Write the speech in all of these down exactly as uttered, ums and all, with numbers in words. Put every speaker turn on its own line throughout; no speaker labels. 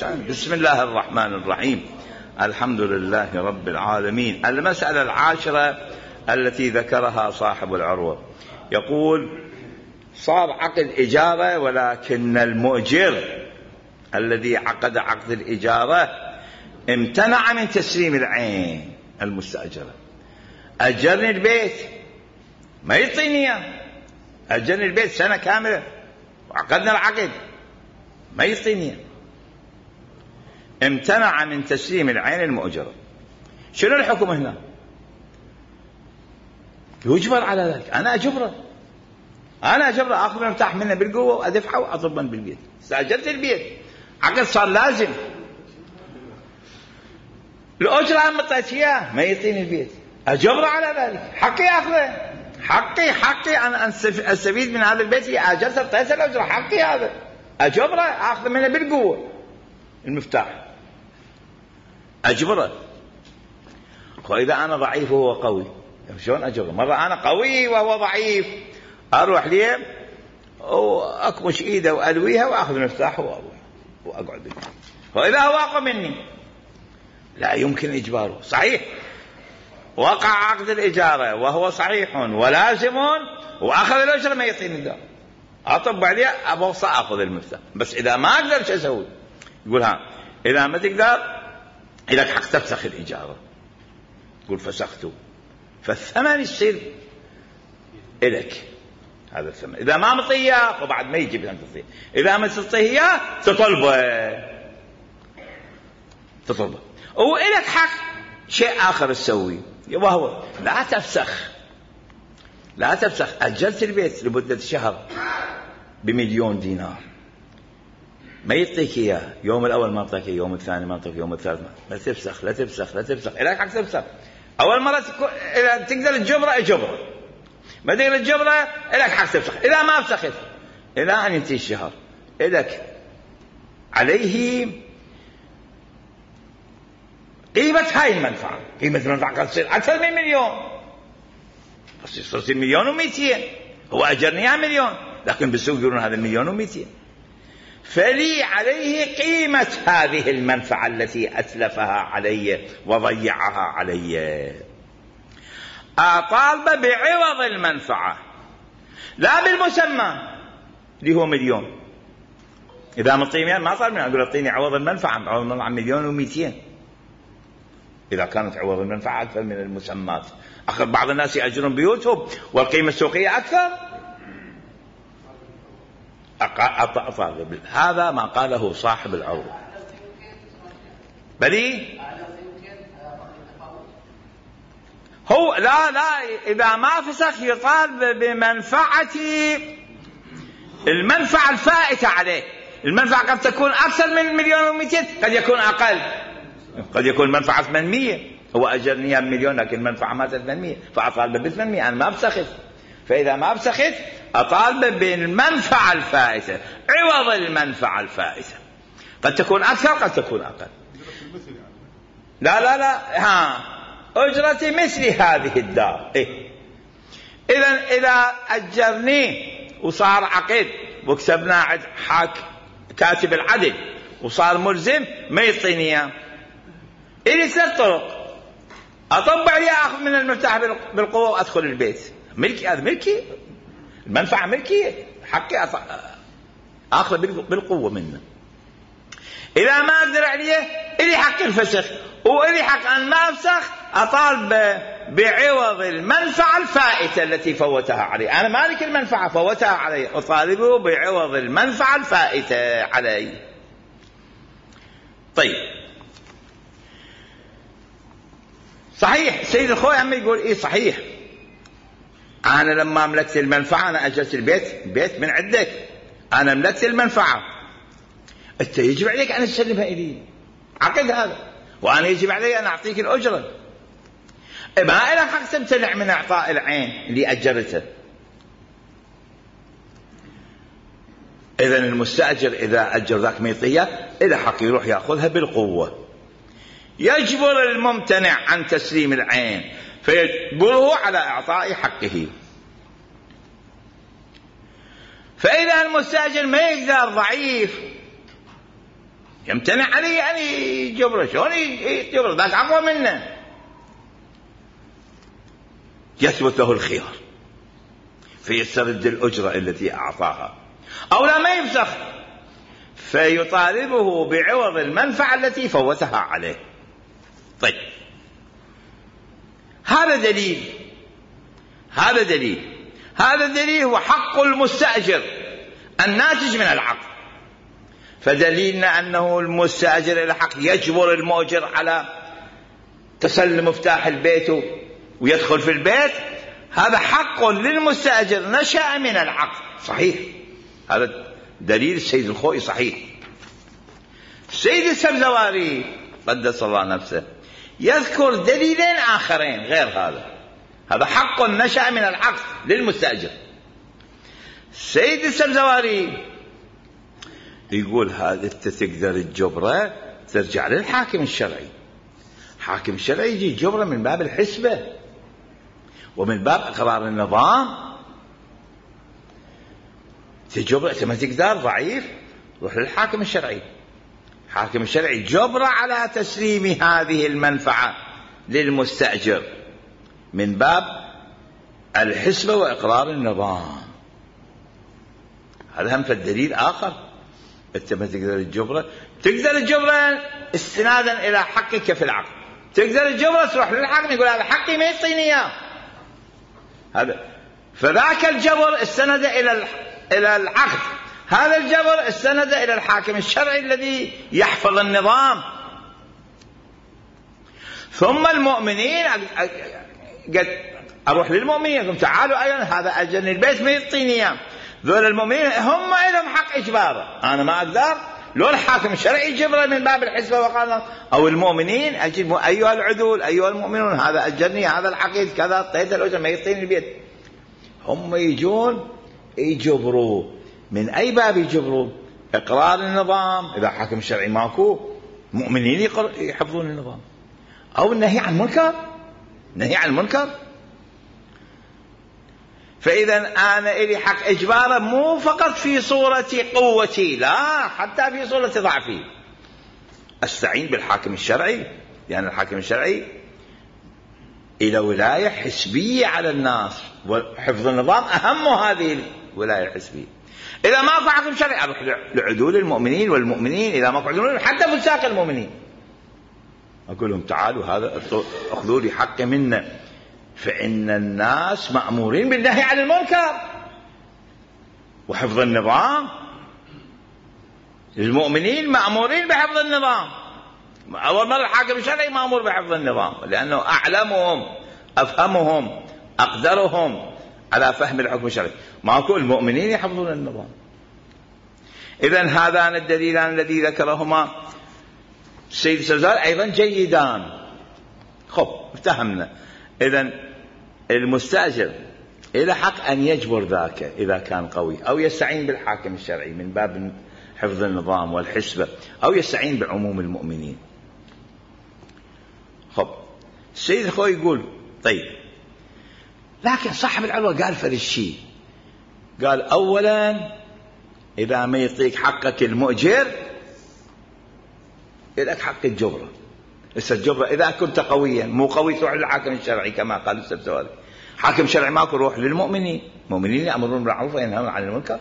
بسم الله الرحمن الرحيم. الحمد لله رب العالمين. المسألة العاشرة التي ذكرها صاحب العروة، يقول: صار عقد إجارة، ولكن المؤجر الذي عقد عقد الإجارة امتنع من تسليم العين المستأجرة. أجرني البيت ما يعطيني إياه، أجرني البيت سنة كاملة وعقدنا العقد ما يعطيني إياه. امتنع من تسليم العين المؤجرة. شنو الحكم هنا؟ يجبر على ذلك. أنا أجبره أنا أجبره أخذ المفتاح منه بالقوة وأدفعه وأطلب من بالبيت. استأجرت البيت، عقد صار لازم، الأجرة عم طيت إياه ما يعطيني البيت، أجبره على ذلك. حقي أخذه، حقي حقي أنا أستفيد من هذا البيت. أجرت طيت الأجرة، حقي هذا، أجبره أخذ منه بالقوة المفتاح، أجبره. وإذا أنا ضعيف وهو قوي شلون أجبره؟ مرة أنا قوي وهو ضعيف، أروح ليه وأكمش إيده وألويها وأخذ المفتاح وأقعد به. وإذا هو أقوى مني لا يمكن إجباره. صحيح وقع عقد الإجارة وهو صحيح ولازم وأخذ الأجرة ما يعطيني الدار، أطب عليه أبوصى أخذ المفتاح. بس إذا ما أقدر شو أسوي؟ يقول: ها إذا ما تقدر إلك حق تفسخ الإجارة. يقول: فسخته، فالثمن يصير إلك، هذا الثمن. إذا ما مطيه وبعد ما يجب أن تطيه، إذا ما تطيه تطلبه تطلبه وإلك حق شيء آخر تسوي، وهو لا تفسخ لا تفسخ. أجلت البيت لمدة شهر بمليون دينار، ما يعطيك إياه يوم الأول، ما يعطيك يوم الثاني، ما يعطيك يوم الثالث. لا تفسخ لا تفسخ لا تفسخ، إلك حق تفسخ. أول مرة إذا تقدر الجبرة اجبره، ما تقدر الجبرة إلك حق تفسخ. إذا ما فسخت إلى أن ينتهي الشهر إلك عليه قيمة هاي المنفعة. قيمة المنفعة قد تصير أكثر من مليون، بس يصير مليون ومئتين. هو أجرني مليون، لكن بالسوق يقولون هذا المليون ومئتين، فلي عليه قيمة هذه المنفعة التي أتلفها علي وضيعها علي. أطالب بعوض المنفعة لا بالمسمى اللي هو مليون. إذا مطيني ما طالب منه، أقول أعطيني عوض المنفعة، عوض المنفعة مليون ومئتين. إذا كانت عوض المنفعة أكثر من المسمات، أخذ بعض الناس يأجرون بيوتهم والقيمة السوقية أكثر، أطالب. هذا ما قاله صاحب العروة. بلي هو لا لا إذا ما فسخ يطالب بمنفعة المنفعة الفائتة عليه. المنفعة قد تكون أكثر من مليون ومئتين، قد يكون أقل، قد يكون منفعة ثمانمية. هو أجرني مليون لكن المنفعة ما ثمانمية، فأطالب بثمانمية. أنا ما بسخت، فإذا ما بسخت أطالب بالمنفعة الفائتة، عوض المنفعة الفائتة. قد تكون أكثر قد تكون أقل. لا لا لا ها أجرتي مثل هذه الدار. إيه؟ إذا إذا أجرني وصار عقد وكسبنا عد حاك كاتب العدل وصار ملزم ما يعطيني إياه، إلي ثلاث طرق: أطبع عليه، أخذ من المفتاح بالقوة وأدخل البيت. ملكي، هذا ملكي، المنفعة ملكي، حقي أخذ بالقوة منه. إذا ما أقدر عليه إلي حق الفسخ، وإلي حق أن ما أفسخ أطالب بعوض المنفعة الفائتة التي فوتها علي. أنا مالك المنفعة فوتها علي، أطالبه بعوض المنفعة الفائتة علي. طيب صحيح سيد الخوي عم يقول إيه صحيح، أنا لما ملكت المنفعة أنا أجلت البيت، بيت من عندك، أنا ملكت المنفعة، أنت يجب عليك أن تسلمها إلي، عقد هذا، وأنا يجب علي أن أعطيك الأجرة. ما إلك حق تمتنع من إعطاء العين اللي أجرتها. إذن المستأجر إذا أجر ذاك ميطية إذا حق يروح يأخذها بالقوة. يجبر الممتنع عن تسليم العين فيجبره على إعطاء حقه. فإذا المستأجر ما يقدر ضعيف يمتنع عليه يعني يجبره، شلون يجبره؟ ذاك أقوى منه. يثبت له الخيار فيسترد الأجرة التي أعطاها، أو لا ما يفسخ فيطالبه بعوض المنفعة التي فوتها عليه. طيب هذا دليل، هذا دليل هذا دليل هو حق المستأجر الناتج من العقد. فدليلنا أنه المستأجر له حق يجبر المؤجر على تسلم مفتاح البيت ويدخل في البيت، هذا حق للمستأجر نشأ من العقد. صحيح، هذا دليل السيد الخوئي صحيح. السيد السبزواري قدس الله نفسه يذكر دليلين آخرين غير هذا، هذا حق نشأ من العقد للمستأجر. السيد السبزواري يقول هذا انت تقدر الجبرة ترجع للحاكم الشرعي، حاكم الشرعي يجي جبرة من باب الحسبة ومن باب إقرار النظام. تجبر انت ما تقدر ضعيف، روح للحاكم الشرعي، حاكم الشرعي جبر على تسليم هذه المنفعة للمستأجر من باب الحسبة وإقرار النظام. هذا هم فالدليل آخر. انت ما تقدر الجبرة، تقدر الجبرة استنادا إلى حقك في العقد، تقدر الجبرة تروح للحاكم يقول هذا حقي ما يعطيني إياه. هذا فذاك الجبر استند إلى إلى العقد، هذا الجبر استند إلى الحاكم الشرعي الذي يحفظ النظام. ثم المؤمنين قد أروح للمؤمنين أقول تعالوا أيضا هذا أجرني البيت ما يعطيني إياه. ذول المؤمنين هم لهم حق إجباره، أنا ما أقدر، لو الحاكم الشرعي يجبره من باب الحسبة وقال أو المؤمنين أجب أيها العدول أيها المؤمنون هذا أجرني هذا العقيد كذا اعطيته الأجر ما يعطيني البيت. هم يجون يجبروا من أي باب يجبروا؟ إقرار النظام، إذا حاكم الشرعي ماكو مؤمنين يحفظون النظام، أو النهي عن المنكر، نهي عن المنكر. فإذا أنا إلي حق إجباره مو فقط في صورة قوتي، لا حتى في صورة ضعفي. أستعين بالحاكم الشرعي لأن يعني الحاكم الشرعي إلى ولاية حسبية على الناس، وحفظ النظام أهم هذه الولاية الحسبية. إذا ماكو حاكم شرعي أروح لعدول المؤمنين والمؤمنين، إذا ماكو عدول حتى فساق المؤمنين أقول لهم تعالوا هذا أخذوا لي حق منا. فإن الناس مأمورين بالنهي عن المنكر وحفظ النظام، المؤمنين مأمورين بحفظ النظام. أول مرة الحاكم الشرعي مأمور بحفظ النظام لأنه أعلمهم أفهمهم أقدرهم على فهم الحكم الشرعي، ماكو المؤمنين يحفظون النظام. إذن هذان الدليلان الذي ذكرهما السيد السبزواري أيضا جيدان. خب افتهمنا. إذن المستأجر إلى حق أن يجبر ذاك إذا كان قوي، أو يستعين بالحاكم الشرعي من باب حفظ النظام والحسبة، أو يستعين بعموم المؤمنين. خب السيد الخوي يقول طيب لكن صاحب العروة قال فرشي، قال أولا إذا ما يعطيك حقك المؤجر لك حق الجبرة. الجبرة إذا كنت قويا، مو قوي تروح للحاكم الشرعي كما قال السبزواري. حاكم شرعي ماكو روح للمؤمنين، المؤمنين يأمرون بالمعروف وينهون عن المنكر.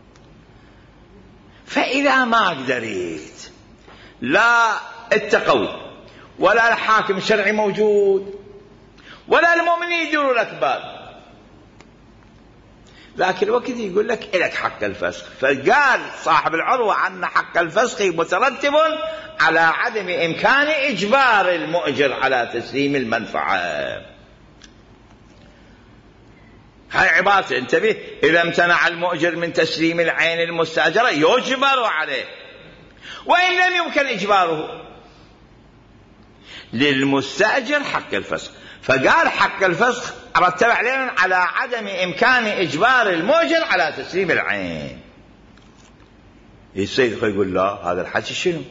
فإذا ما قدرت لا التقوي ولا الحاكم الشرعي موجود ولا المؤمنين يديروا لك بال، ذاك الوقت يقول لك إلك حق الفسخ. فقال صاحب العروة أن حق الفسخ مترتب على عدم إمكان إجبار المؤجر على تسليم المنفعة. هاي عبارة انتبه، إذا امتنع المؤجر من تسليم العين المستأجرة يجبر عليه، وإن لم يمكن إجباره للمستأجر حق الفسخ. فقال حق الفسخ رتب علينا على عدم إمكان إجبار المؤجر على تسليم العين. السيد يقول لا، هذا الحكي شنو؟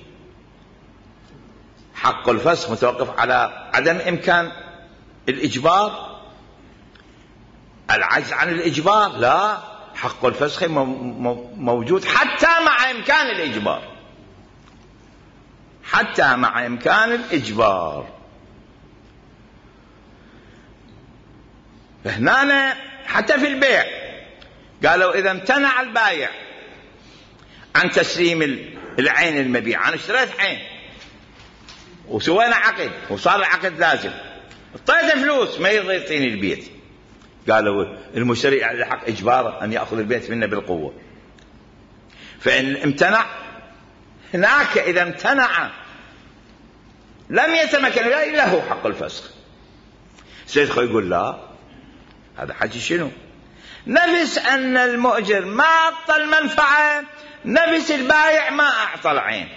حق الفسخ متوقف على عدم إمكان الإجبار، العجز عن الإجبار. لا، حق الفسخ موجود حتى مع إمكان الإجبار. حتى مع إمكان الإجبار. فهنا حتى في البيع قالوا إذا امتنع البايع عن تسليم العين المبيع، أنا اشتريت عين وسوينا عقد وصار العقد لازم، اعطيته فلوس ما يرضى يعطيني البيت، قالوا المشتري على حق إجباره أن يأخذ البيت منه بالقوة. فإن امتنع هناك، إذا امتنع لم يتمكن إلا هو حق الفسخ. سيد خو يقول لا، هذا حكي شنو؟ نفس أن المؤجر ما أعطى المنفعة، نفس البايع ما أعطى العين،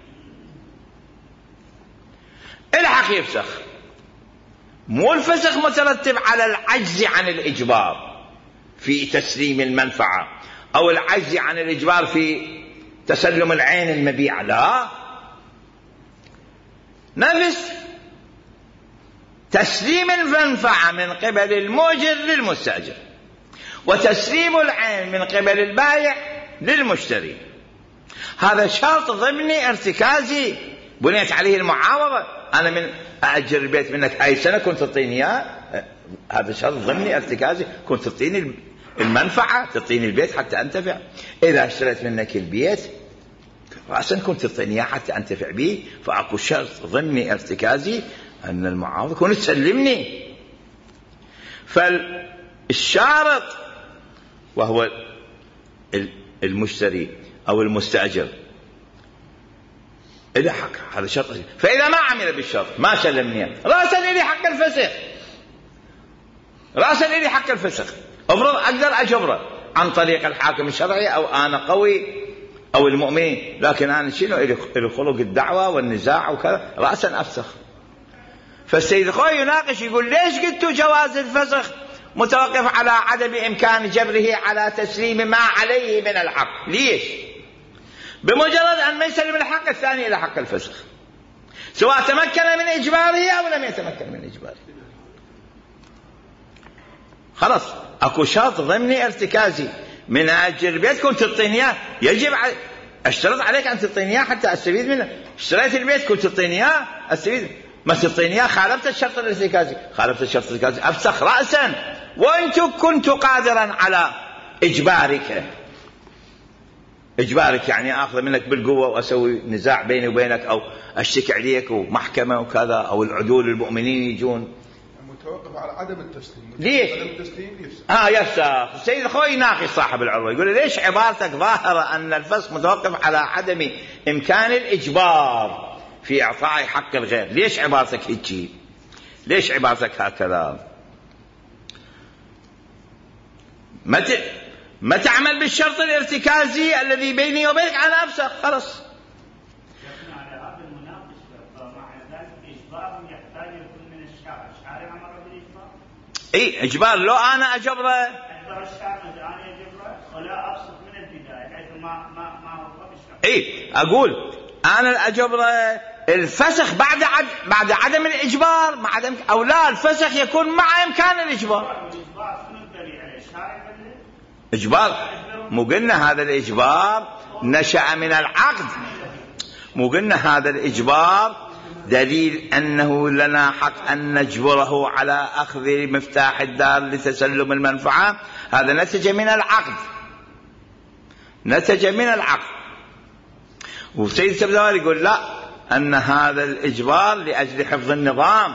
الحق يفسخ. مو الفسخ مترتب على العجز عن الإجبار في تسليم المنفعة أو العجز عن الإجبار في تسلم العين المبيعة، لا، نفس تسليم المنفعة من قبل المؤجر للمستأجر وتسليم العين من قبل البائع للمشتري، هذا شرط ضمني ارتكازي بنيت عليه المعاوضة. أنا من أأجر البيت منك أي سنة كنت تعطيني إياه، هذا شرط ضمني ارتكازي، كنت تعطيني المنفعة، تعطيني البيت حتى أنتفع. إذا اشتريت منك البيت رأسا كنت تعطيني إياه حتى أنتفع به، فأكو شرط ضمني ارتكازي أن المعاوضة كنت تسلمني. فالشارط وهو المشتري أو المستأجر إلى حق، هذا شرط. فإذا ما عمل بالشرط ما سلمني رأسا إلي حق الفسخ، رأسا إلي حق الفسخ. أفرض أقدر أجبره عن طريق الحاكم الشرعي أو أنا قوي أو المؤمنين، لكن أنا شنو إلي خلق الدعوة والنزاع وكذا، رأسا أفسخ. فالسيد خوي يناقش يقول ليش قلتوا جواز الفسخ متوقف على عدم إمكان جبره على تسليم ما عليه من الحق؟ ليش؟ بمجرد أن ما يسلم الحق الثاني إلى حق الفسخ، سواء تمكن من إجباره أو لم يتمكن من إجباره. خلاص أكو شرط ضمني ارتكازي، من أجل البيت كنت تعطيني إياه، يجب أشترط عليك أن تعطيني إياه حتى أستفيد منه. اشتريت البيت كنت تعطيني إياه أستفيد، ما تعطيني إياه خالفت الشرط الارتكازي، خالفت الشرط الارتكازي أفسخ رأسا، وأنت كنت قادرا على إجبارك. إجبارك يعني أخذ منك بالقوة وأسوي نزاع بيني وبينك أو أشتكي عليك ومحكمة وكذا، أو العدول المؤمنين يجون.
متوقف على عدم التسليم.
ليش؟
عدم التسليم يفسخ.
آه يفسخ. السيد الخوي يناقش صاحب العروة يقول ليش عبارتك ظاهرة أن الفسخ متوقف على عدم إمكان الإجبار في إعطاء حق الغير؟ ليش عبارتك هيك؟ ليش عبارتك هكذا؟ متى ما تعمل بالشرط الارتكازي الذي بيني وبينك أنا أفسخ خلص.
لكن على هذا المناقش فمع ذلك إجبار يحتاج يكون من الشارع، الشارع أمر بالإجبار.
إيه إجبار، لو أنا أجبره
أجبر الشارع أنا أجبره ولا أبسط من البداية حيث ما ما ما هو بالشرع.
إيه أقول أنا الأجبره الفسخ بعد عد بعد عدم الإجبار مع عدم أو لا، الفسخ يكون مع إمكان الإجبار.
الإجبار شنو الدليل عليه؟ الشارع
إجبار، مو قلنا هذا الإجبار نشأ من العقد، مو قلنا هذا الإجبار دليل أنه لنا حق أن نجبره على أخذ مفتاح الدار لتسلم المنفعة، هذا نتج من العقد، نتج من العقد. وسيد السبزواري يقول لا، أن هذا الإجبار لأجل حفظ النظام.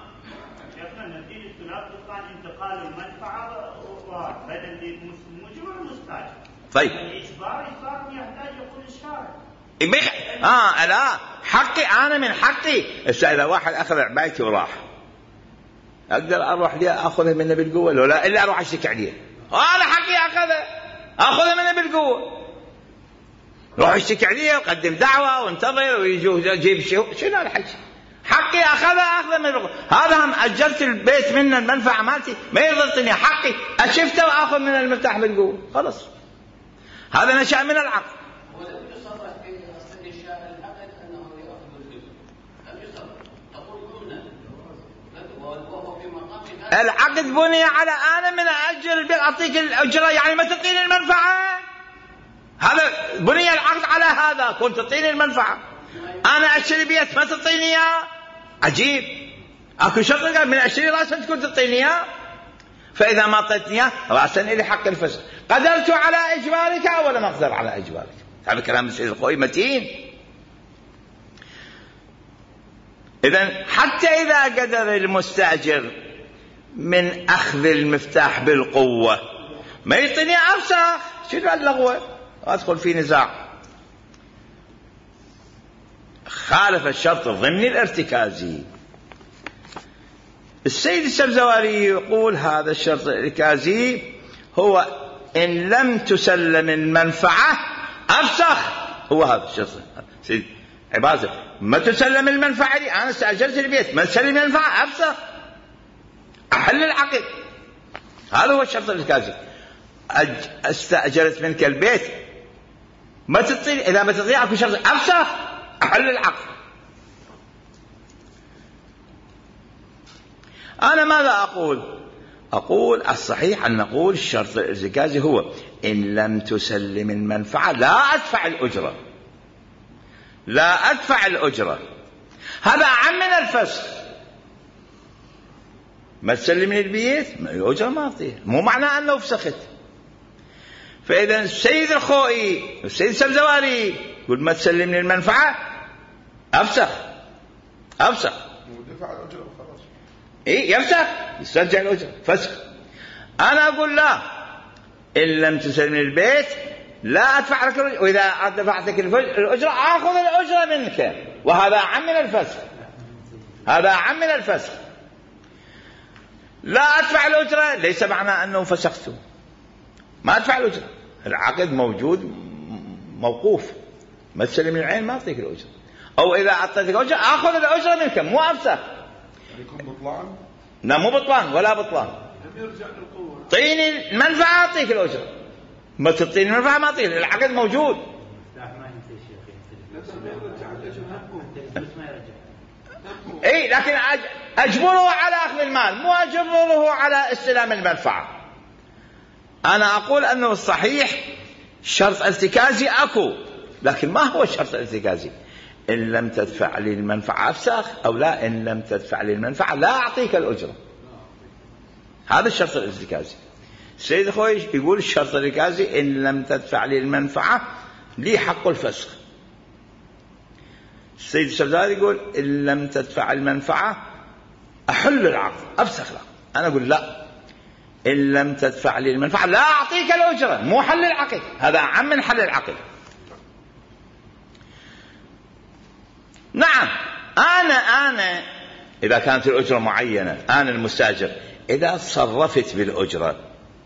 طيب
الإجبار إجبار يحتاج يكون الشارع.
بخ... آه لا، حقي أنا من حقي. إذا واحد أخذ عبايتي وراح، أقدر أروح لي أخذها منه بالقوة؟ لو لا إلا أروح أشتكي عليه، أنا حقي أخذها أخذها منه بالقوة، روح أشتكي عليه وقدم دعوة وانتظر ويجوا جيب شو شنو الحكي؟ حقي أخذها أخذها من بالقوة. هذا هم أجرت البيت منه المنفعة مالتي ما يرضيني، حقي أشفته وأخذ من المفتاح بالقوة خلاص، هذا نشأ من العقد.
ولم يصرح في أصل الشارع العقد أنه يأخذ الجزء، لم يصرح، تقول كنا وهو في مقام
العقد بني على أنا من أجر البيت أعطيك الأجرة يعني ما تعطيني المنفعة، هذا بني العقد على هذا، كنت تعطيني المنفعة، أنا أشتري بيت ما تعطيني إياه، عجيب. أكو شرط قال من أشتري رأسا تكون تعطيني إياه، فإذا ما أعطيتني إياه رأسا إلي حق الفسخ. قدرت على إجبارك أو لم أقدر على إجبارك؟ هذا كلام السيد الخوئي متين. إذن حتى إذا قدر المستأجر من أخذ المفتاح بالقوة ما يعطيني أفسخ، شنو اللغوة؟ أدخل في نزاع. خالف الشرط الضمني الارتكازي. السيد السبزواري يقول هذا الشرط الارتكازي هو إن لم تسلم المنفعة أفسخ. هو هذا الشرط سيد عبازة، ما تسلم المنفعة لي، أنا استأجرت البيت ما تسلم المنفعة أفسخ، أحل العقد. هذا هو الشرط الارتكازي. استأجرت منك البيت ما تعطيني، إذا ما تعطيني أكو شرط أفسخ، أحل العقد. أنا ماذا أقول؟ أقول الصحيح أن نقول الشرط الارتكازي هو إن لم تسلم المنفعة لا أدفع الأجرة، لا أدفع الأجرة. هذا عام من الفسخ. ما تسلمني البيت الأجرة ما أعطيه، مو معناه أنه فسخت. فإذا السيد الخوئي والسيد السبزواري يقول ما تسلمني المنفعة أفسخ، أفسخ.
ودفع الأجرة وخلاص.
إيه يفسخ، يسترجع الأجرة، فسخ. أنا أقول لا، إن لم تسلمني البيت لا أدفع لك الأجرة، وإذا دفعتك الأجرة آخذ الأجرة منك، وهذا عام من الفسخ، هذا عام من الفسخ. لا أدفع الأجرة ليس معنى أنه فسخته، ما أدفع الأجرة، العقد موجود موقوف، ما تسلم العين ما أعطيك الأجرة، أو إذا أعطيتك الأجرة آخذ الأجرة منك، مو أفسخ.
يكون بطلان؟
لا مو بطلان ولا بطلان. طيني المنفعة أعطيك الأجرة، ما تعطيني المنفعة ما أعطيك، العقد موجود. اي لكن اجبره على اخذ المال، مو اجبره على استلام المنفعه. انا اقول انه الصحيح شرط ارتكازي اكو، لكن ما هو الشرط الارتكازي؟ ان لم تدفع لي المنفعه افسخ، او لا ان لم تدفع لي المنفعه لا اعطيك الاجره. هذا الشرط الارتكازي. السيد خوي يقول الشرط الارتكازي ان لم تدفع لي المنفعه لي حق الفسخ. السيد السبزواري يقول إن لم تدفع المنفعة أحل العقد، أفسخ العقد. أنا أقول لا، إن لم تدفع لي المنفعة لا أعطيك الأجرة، مو حل العقد، هذا أعم من حل العقد. نعم أنا أنا إذا كانت الأجرة معينة، أنا المستأجر إذا تصرفت بالأجرة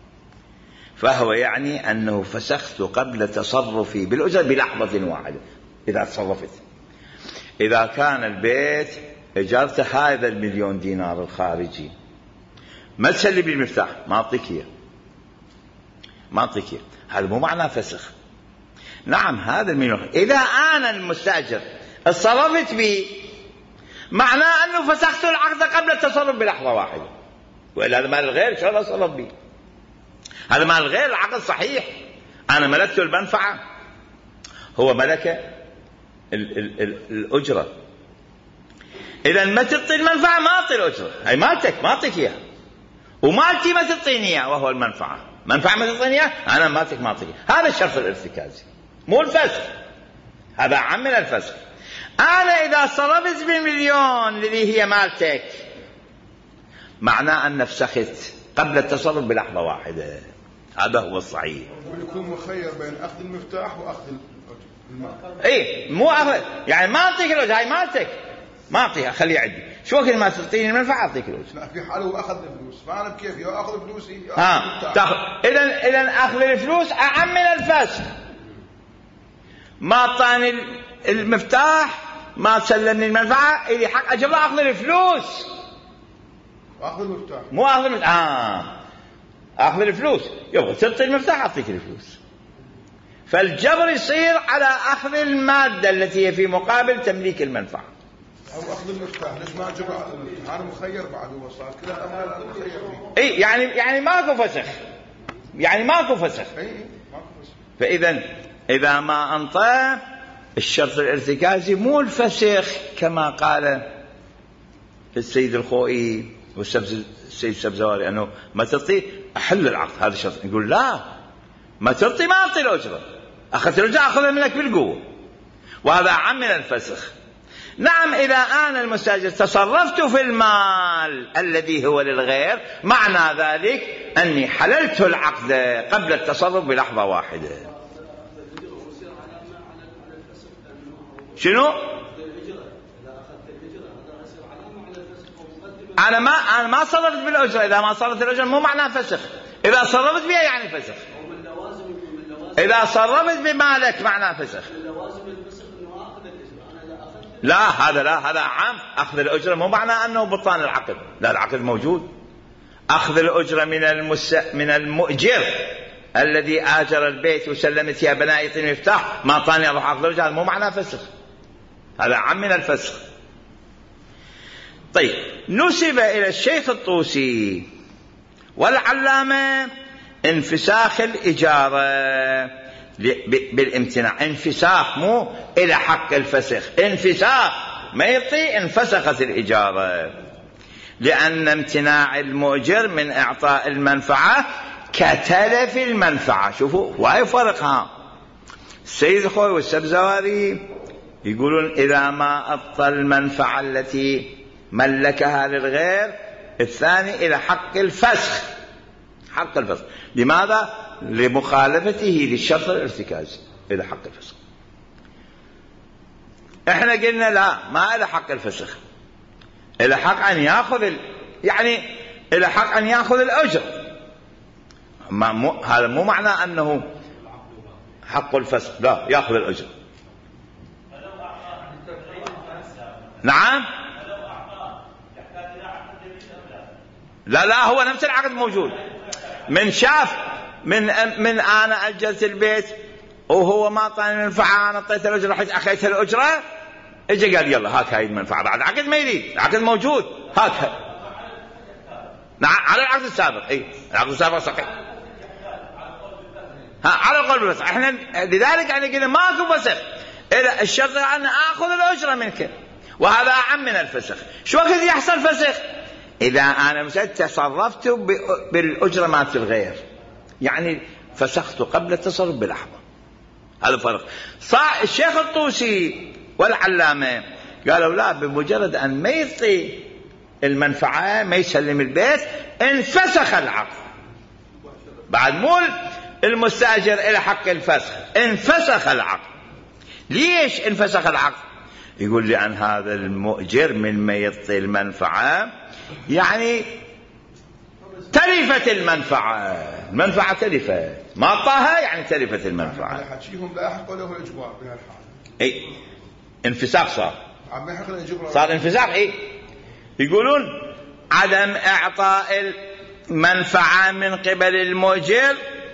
فهو يعني أنه فسخت قبل تصرفي بالأجرة بلحظة واحدة. إذا تصرفت، إذا كان البيت إجارته هذا المليون دينار الخارجي، ما تسلم لي المفتاح ما أعطيك إياه، ما أعطيك إياه، هذا مو معناه فسخ. نعم هذا المليون إذا أنا المستأجر اتصرفت به معناه أنه فسخت العقد قبل التصرف بلحظة واحدة، وإلا هذا مال الغير شو أتصرف به؟ هذا مال الغير، العقد صحيح، أنا ملكت المنفعة، هو ملك ال ال ال الأجرة. إذا ما تعطي المنفعة ما أعطي الأجرة، هي مالتك ما أعطيك إياها، ومالتي ما تعطيني إياها، وهو المنفعة، منفعة ما تعطيني إياها، أنا مالتك ما أعطيك. هذا الشرط الارتكازي مو الفسخ، هذا عام من الفسخ. أنا إذا صرفت بمليون اللي هي مالتك معناه أن فسخت قبل التصرف بلحظة واحدة، هذا هو الصحيح.
ويكون مخير بين أخذ المفتاح وأخذ
ايه مو أخذ، يعني ما أعطيك الوجه، هاي مالتك ما أعطيها، خليها عندي، شو وقت ما تعطيني المنفعة أعطيك الوجه.
لا في حاله هو أخذ الفلوس، فأنا بكيف يا أخذ فلوسي
ها تاخذ. إذا إذا أخذ الفلوس أعم من الفسخ. ما أعطاني المفتاح ما سلمني المنفعة، إلي حق أجب أخذ الفلوس،
أخذ المفتاح
مو أخذ المفتاح. آه أخذ الفلوس، يبغى تعطي المفتاح أعطيك الفلوس. فالجبر يصير على أخذ المادة التي هي في مقابل تمليك المنفعة.
أو أخذ المفتاح، ليش ما جبر المفتاح؟ أنا مخير بعد، هو صار كذا الأمر أنا مخير فيه.
إيه يعني يعني ماكو فسخ، يعني ماكو فسخ.
إيه ماكو فسخ.
فإذا إذا ما أنطى الشرط الارتكازي مو الفسخ كما قال السيد الخوئي والسيد السبزواري أنه ما ترطي أحل العقد، هذا الشرط. يقول لا، ما ترطي ما أعطي الأجرة، أخذت الأجرة أخذها منك بالقوة، وهذا أعم من الفسخ. نعم، إذا أنا المستأجر تصرفت في المال الذي هو للغير، معنى ذلك أني حللت العقد قبل التصرف بلحظة واحدة. شنو؟ أنا ما أنا ما صرفت بالأجرة. إذا ما صرفت الأجرة مو معناه فسخ، إذا صرفت بها يعني فسخ. إذا صرفت بمالك معناه فسخ. لا، هذا لا، هذا عام. أخذ الأجرة مو معناه أنه بطلان العقد، لا، العقد موجود. أخذ الأجرة من المس... من المؤجر الذي آجر البيت وسلمت يا بناء يعطيني مفتاح، ما أعطاني أروح أخذ الأجرة، هذا مو معناه فسخ، هذا عام من الفسخ. طيب، نسب إلى الشيخ الطوسي والعلامة انفساخ الإجارة بالامتناع. انفساخ، مو إلى حق الفسخ، انفساخ، ما يعطي انفسخت الإجارة، لأن امتناع المؤجر من إعطاء المنفعة كتلف المنفعة. شوفوا واي فرقها. السيد الخوئي والسبزواري يقولون إذا ما أعطى المنفعة التي ملكها للغير، الثاني إلى حق الفسخ، حق الفسخ. لماذا؟ لمخالفته للشرط الارتكازي، إلى حق الفسخ. احنا قلنا لا، ما إلى حق الفسخ، إلى حق أن يأخذ ال... يعني إلى حق أن يأخذ الأجر. ما مو... هذا مو معنى أنه حق الفسخ، لا، يأخذ الأجر. نعم، لا لا، هو نفس العقد موجود. من شاف من من انا اجلت البيت وهو ما اعطاني منفعه، انا اعطيت الاجره، رحت اخذت الاجره، اجى قال يلا هاك هاي المنفعه، بعد عقد ما يريد، العقد موجود، هاك. نعم، على العقد السابق. اي العقد السابق صحيح، ها على القول بالفسخ. احنا لذلك انا قلنا ماكو فسخ، اذا الشرط ان اخذ الاجره منك، وهذا اعم من الفسخ. شو وقت يحصل فسخ؟ إذا أنا مثلا تصرفت بالأجرة مالت الغير، يعني فسخت قبل التصرف بلحظة، هذا فرق. صار الشيخ الطوسي والعلامة قالوا لا، بمجرد أن ما يعطي المنفعة، ما يسلم البيت، انفسخ العقد. بعد مو المستأجر إلى حق الفسخ، انفسخ العقد. ليش انفسخ العقد؟ يقول لأن هذا المؤجر من ما يعطي المنفعة يعني تلفت المنفعة، المنفعة تلفت، ما أعطاها يعني تلفت المنفعة.
حكيهم لا يحق له الإجبار بهالحال.
إيه، انفساخ صار،
عم يحق الإجبار،
صار انفساخ. إيه، يقولون عدم إعطاء المنفعة من قبل المؤجر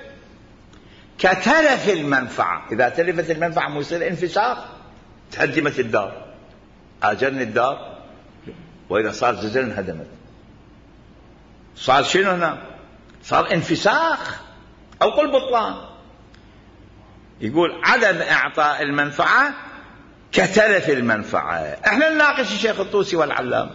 كتلف المنفعة. إذا تلفت المنفعة مو يصير انفساخ، تهدمت الدار، آجرني الدار، وإذا صار زلزال انهدمت، صار شنو هنا؟ صار انفساخ أو قل بطلان. يقول عدم إعطاء المنفعة كتلف المنفعة. احنا نناقش الشيخ الطوسي والعلام،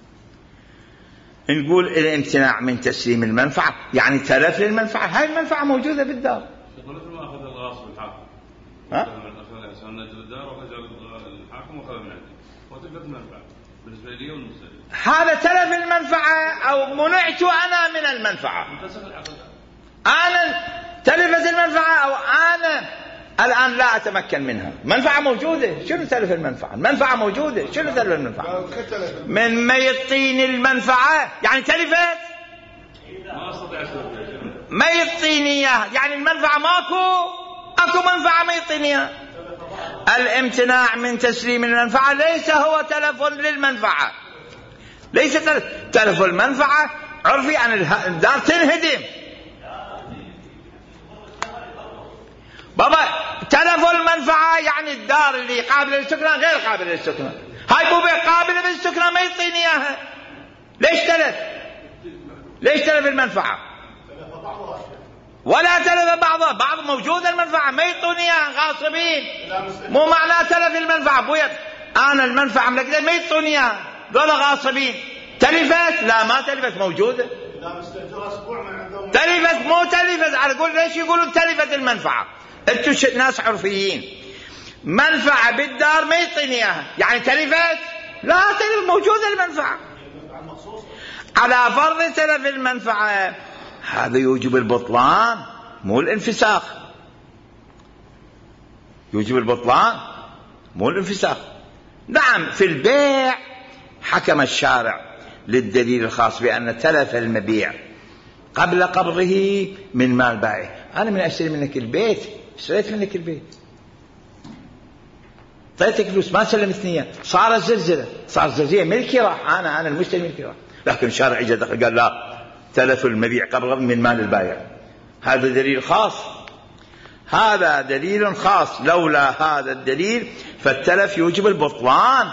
نقول الامتناع من تسليم المنفعة يعني تلف للمنفعة، هاي المنفعة موجودة بالدار.
مثل ما أخذ الغاصب الحاكم،
ها؟
نجل الدار وأخذ الحاكم وأخذ من عندي، وتلفت المنفعة بالنسبة لي والمستأجر.
هذا تلف المنفعة أو منعت أنا من المنفعة. أنا تلفت المنفعة أو أنا الآن لا أتمكن منها. منفعة موجودة، شنو تلف المنفعة؟ المنفعة موجودة، شنو تلف المنفعة؟ من ما يعطيني المنفعة يعني تلفت، ما يعطيني إياها يعني المنفعة ماكو، أكو منفعة ما يعطيني إياها. الامتناع من تسليم المنفعة ليس هو تلف للمنفعة، ليس تلف, تلف المنفعة عرفي أن الدار تنهدم. بابا تلف المنفعة يعني الدار اللي قابلة للسكنة غير قابلة للسكنة، هاي مو قابلة للسكنة ما يعطيني إياها. ليش تلف؟ ليش تلف المنفعة؟ ولا تلف بعضها بعض، موجودة المنفعة ما يعطوني اياها غاصبين. مو معناه تلف المنفعة بويا انا المنفعة ملكتها ما يعطوني اياها، دول غاصبين. تلفت؟ لا ما تلفت، موجودة. تلفت مو تلفت، على قول ليش يقولون تلفت المنفعة؟ انتم ناس عرفيين. منفعة بالدار ما يعطيني اياها، يعني تلفت؟ لا تلف، موجودة المنفعة. على فرض تلف المنفعة هذا يوجب البطلان مو الانفساخ، يوجب البطلان مو الانفساخ. نعم في البيع حكم الشارع للدليل الخاص بأن تلف المبيع قبل قبضه من مال بائع. أنا من أشتري منك البيت، اشتريت منك البيت، طيتك فلوس ما سلمتني اياه، صارت زلزلة، صار زلزلة ملكي راح، أنا أنا المشتري ملكي راح، لكن الشارع اجى دخل قال لا تلف المبيع قبل من مال البائع. هذا دليل خاص، هذا دليل خاص، لولا هذا الدليل فالتلف يوجب البطلان.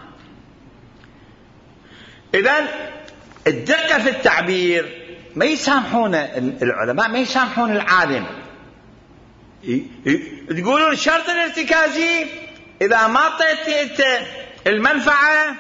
إذن الدقة في التعبير ما يسامحون العلماء، ما يسامحون العالم. تقولون الشرط الارتكازي إذا ما أعطيت المنفعة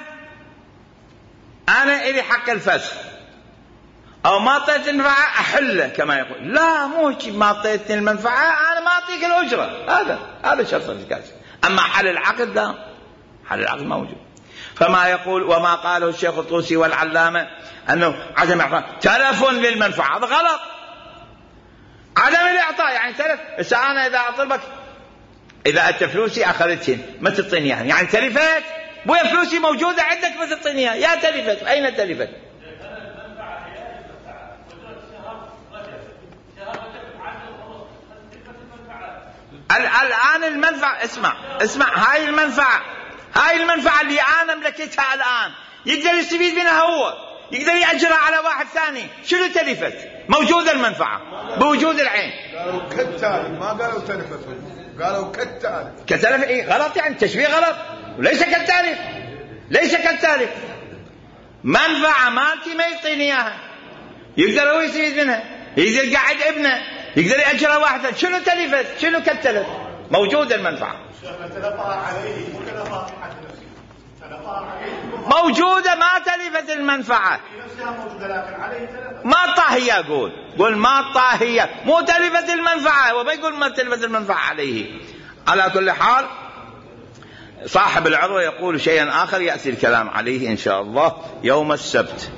أنا إلي حق الفسخ، أو ما أعطيت المنفعة أحله كما يقول. لا مو ما أعطيتني المنفعة أنا ما أعطيك الأجرة، هذا هذا شرط الارتكازي. أما حل العقد لا، حل العقد موجود. فما يقول وما قاله الشيخ الطوسي والعلامة أنه عدم إعطاء تلف للمنفعة، هذا غلط. عدم الإعطاء يعني تلف. بس أنا إذا أطلبك إذا أنت فلوسي أخذتهن ما تعطيني يعني, يعني تلفت، بويا فلوسي موجودة عندك ما تعطيني يا تلفت. أين تلفت؟ الآن المنفعة، اسمع اسمع هاي المنفعة، هاي المنفعة اللي أنا ملكتها الآن يقدر يستفيد منها هو، يقدر يأجرها على واحد ثاني، شنو تلفت؟ موجودة المنفعة بوجود العين.
قالوا كالتالي، ما قالوا تلفت، قالوا كالتالي.
كالتالي إيه غلط، يعني التشبيه غلط، وليس كالتالي، ليس كالتالي. منفعة مالتي ما يعطيني إياها، يقدر هو يستفيد منها، يقدر يقعد ابنه، يقدر يأجرها واحد، شنو تلفت؟ شنو كالتلف؟ موجودة المنفعة موجودة، ما تلفت المنفعة، ما طاهية. أقول قول ما طاهية، مو تلفت المنفعة، وما يقول ما تلفت المنفعة عليه. على كل حال صاحب العروة يقول شيئا آخر يأتي الكلام عليه إن شاء الله يوم السبت.